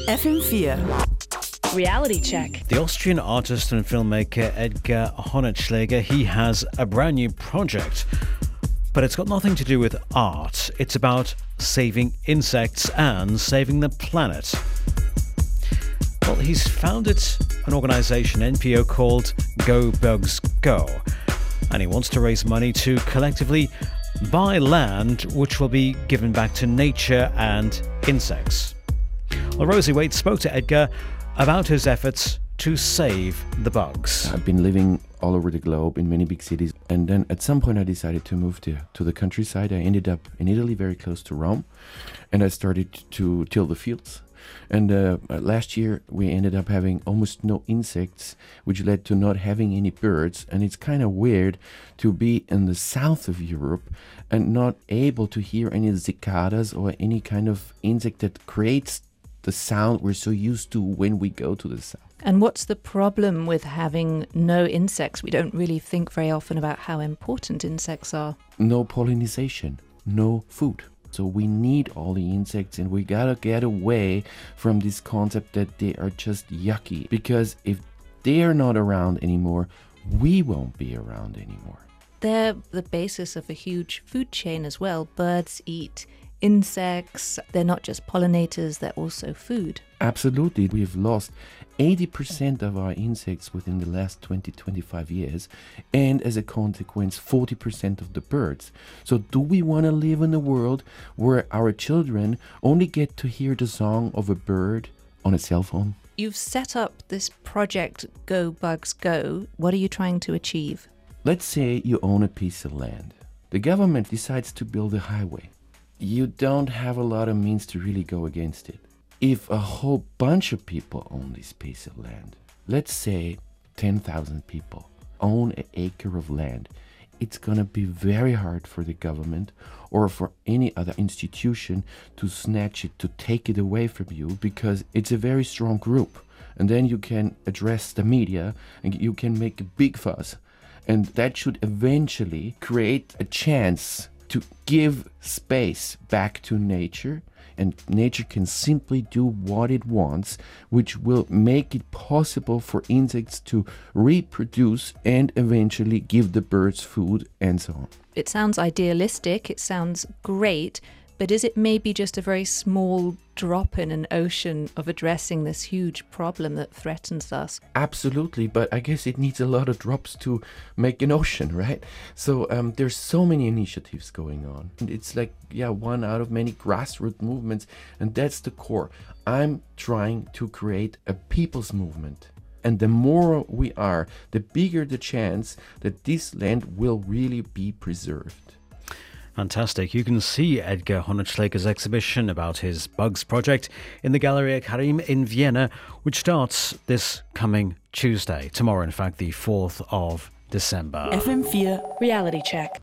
FM4 Reality Check. The Austrian artist and filmmaker Edgar Honigschläger, he has a brand new project. But it's got nothing to do with art. It's about saving insects and saving the planet. Well, he's founded an organization, NPO, called Go Bugs Go. And he wants to raise money to collectively buy land which will be given back to nature and insects. Well, Rosie Waite spoke to Edgar about his efforts to save the bugs. I've been living all over the globe in many big cities, and then at some point I decided to move to the countryside. I ended up in Italy, very close to Rome, and I started to till the fields. And last year we ended up having almost no insects, which led to not having any birds. And it's kind of weird to be in the south of Europe and not able to hear any cicadas or any kind of insect that creates the sound we're so used to when we go to the south. And what's the problem with having no insects? We don't really think very often about how important insects are. No pollination, no food. So we need all the insects, and we gotta get away from this concept that they are just yucky. Because if they're not around anymore, we won't be around anymore. They're the basis of a huge food chain as well. Birds eat insects. They're not just pollinators, they're also food. Absolutely. We've lost 80% of our insects within the last 20-25 years, and as a consequence 40% of the birds. So do we want to live in a world where our children only get to hear the song of a bird on a cell phone? You've set up this project, Go Bugs Go. What are you trying to achieve? Let's say you own a piece of land. The government decides to build a highway. You don't have a lot of means to really go against it. If a whole bunch of people own this piece of land, let's say 10,000 people own an acre of land, it's going to be very hard for the government or for any other institution to snatch it, to take it away from you, because it's a very strong group. And then you can address the media and you can make a big fuss. And that should eventually create a chance to give space back to nature, and nature can simply do what it wants, which will make it possible for insects to reproduce and eventually give the birds food and so on. It sounds idealistic, it sounds great, but is it maybe just a very small drop in an ocean of addressing this huge problem that threatens us? Absolutely, but I guess it needs a lot of drops to make an ocean, right? So there's so many initiatives going on. And it's like, one out of many grassroots movements, and that's the core. I'm trying to create a people's movement. And the more we are, the bigger the chance that this land will really be preserved. Fantastic. You can see Edgar Honigschläger's exhibition about his bugs project in the Galleria Karim in Vienna, which starts this coming Tuesday. Tomorrow, in fact, the 4th of December. FM4 Reality Check.